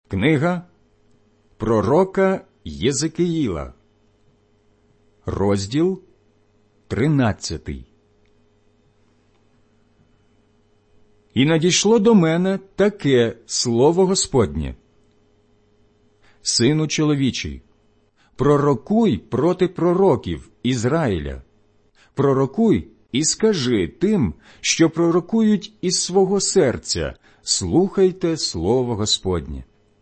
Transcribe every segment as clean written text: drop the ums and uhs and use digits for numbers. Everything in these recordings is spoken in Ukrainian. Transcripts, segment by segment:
Книга пророка Єзекиїла, розділ 13. І надійшло до мене таке слово Господнє: Сину чоловічий, пророкуй проти пророків Ізраїля, пророкуй і скажи тим, що пророкують із свого серця: слухайте слово Господнє.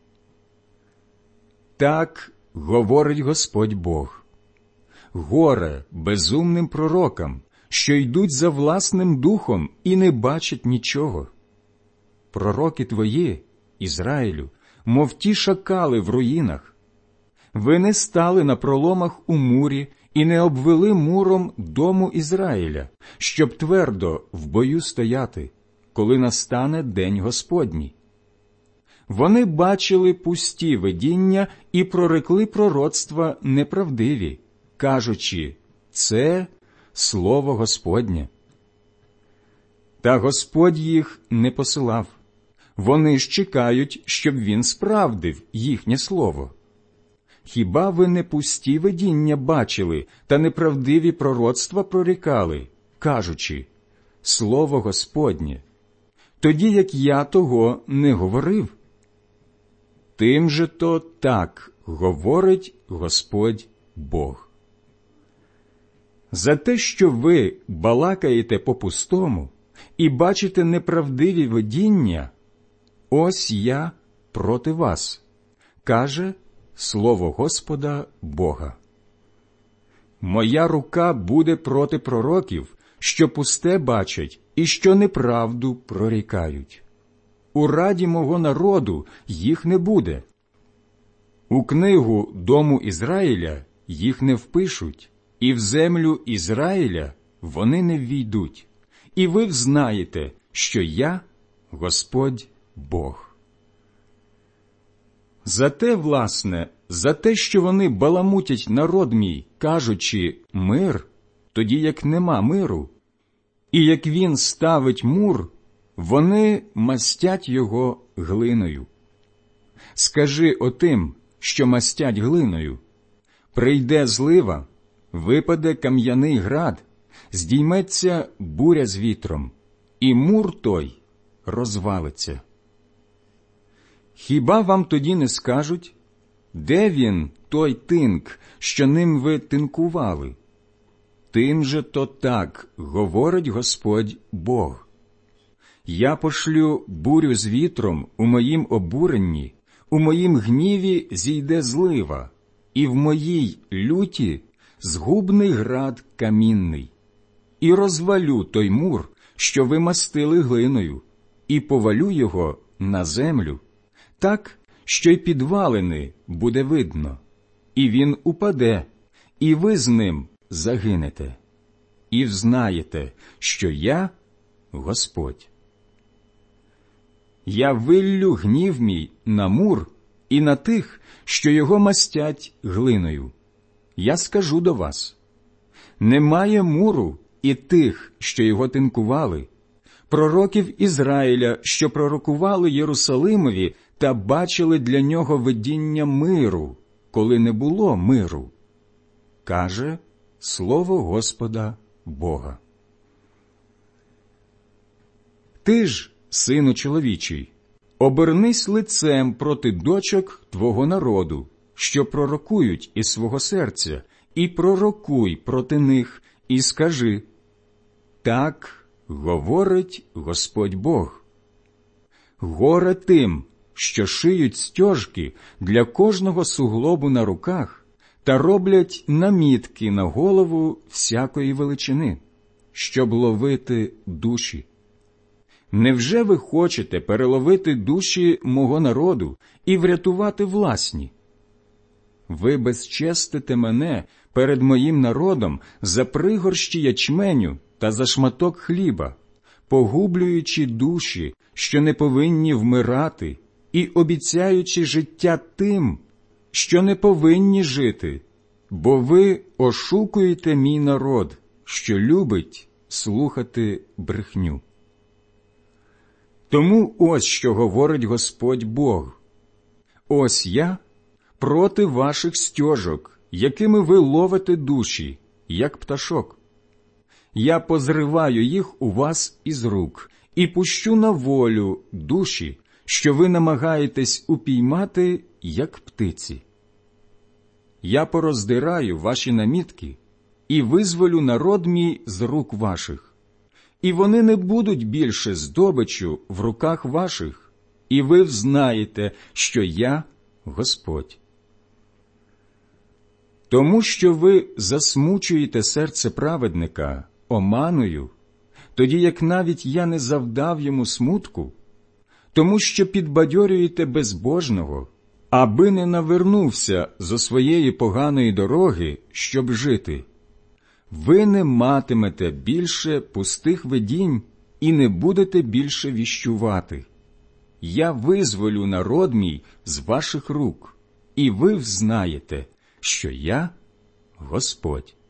Так говорить Господь Бог: горе безумним пророкам, що йдуть за власним духом і не бачать нічого. Пророки твої, Ізраїлю, мов ті шакали в руїнах. Ви не стали на проломах у мурі і не обвели муром дому Ізраїля, щоб твердо в бою стояти, коли настане день Господній. Вони бачили пусті видіння і прорекли пророцтва неправдиві, кажучи: це слово Господнє. Та Господь їх не посилав. Вони ж чекають, щоб він справдив їхнє слово. Хіба ви не пусті видіння бачили та неправдиві пророцтва прорікали, кажучи: слово Господнє, тоді як я того не говорив? Тим же то так говорить Господь Бог. За те, що ви балакаєте по-пустому і бачите неправдиві видіння, ось я проти вас, каже слово Господа Бога. Моя рука буде проти пророків, що пусте бачать і що неправду прорікають. У раді мого народу їх не буде. У книгу дому Ізраїля їх не впишуть, і в землю Ізраїля вони не ввійдуть. І ви взнаєте, що я Господь Бог. Зате, власне, за те, що вони баламутять народ мій, кажучи «мир», тоді як нема миру, і як він ставить мур, вони мастять його глиною. Скажи отим, що мастять глиною: прийде злива, випаде кам'яний град, здійметься буря з вітром, і мур той розвалиться. Хіба вам тоді не скажуть: де він, той тинк, що ним ви тинкували? Тим же то так говорить Господь Бог. Я пошлю бурю з вітром у моїм обуренні, у моїм гніві зійде злива, і в моїй люті згубний град камінний. І розвалю той мур, що ви мастили глиною, і повалю його на землю, так, що й підвалини буде видно. І він упаде, і ви з ним загинете. І взнаєте, що я Господь. Я виллю гнів мій на мур і на тих, що його мастять глиною. Я скажу до вас: немає муру і тих, що його тинкували, пророків Ізраїля, що пророкували Єрусалимові та бачили для нього видіння миру, коли не було миру, каже слово Господа Бога. Ти ж, сину чоловічий, обернись лицем проти дочок твого народу, що пророкують із свого серця, і пророкуй проти них, і скажи: так говорить Господь Бог. Горе тим, що шиють стяжки для кожного суглобу на руках та роблять намітки на голову всякої величини, щоб ловити душі. Невже ви хочете переловити душі мого народу і врятувати власні? Ви безчестите мене перед моїм народом за пригорщі ячменю та за шматок хліба, погублюючи душі, що не повинні вмирати, і обіцяючи життя тим, що не повинні жити, бо ви ошукуєте мій народ, що любить слухати брехню. Тому ось що говорить Господь Бог: Ось я проти ваших стьожок, якими ви ловите душі, як пташок. Я позриваю їх у вас із рук і пущу на волю душі, що ви намагаєтесь упіймати, як птиці. Я пороздираю ваші намітки і визволю народ мій з рук ваших, і вони не будуть більше здобиччю в руках ваших, і ви взнаєте, що я Господь. Тому що ви засмучуєте серце праведника оманою, тоді як навіть я не завдав йому смутку, тому що підбадьорюєте безбожного, аби не навернувся зо своєї поганої дороги, щоб жити. Ви не матимете більше пустих видінь і не будете більше віщувати. Я визволю народ мій з ваших рук, і ви взнаєте, що я Господь.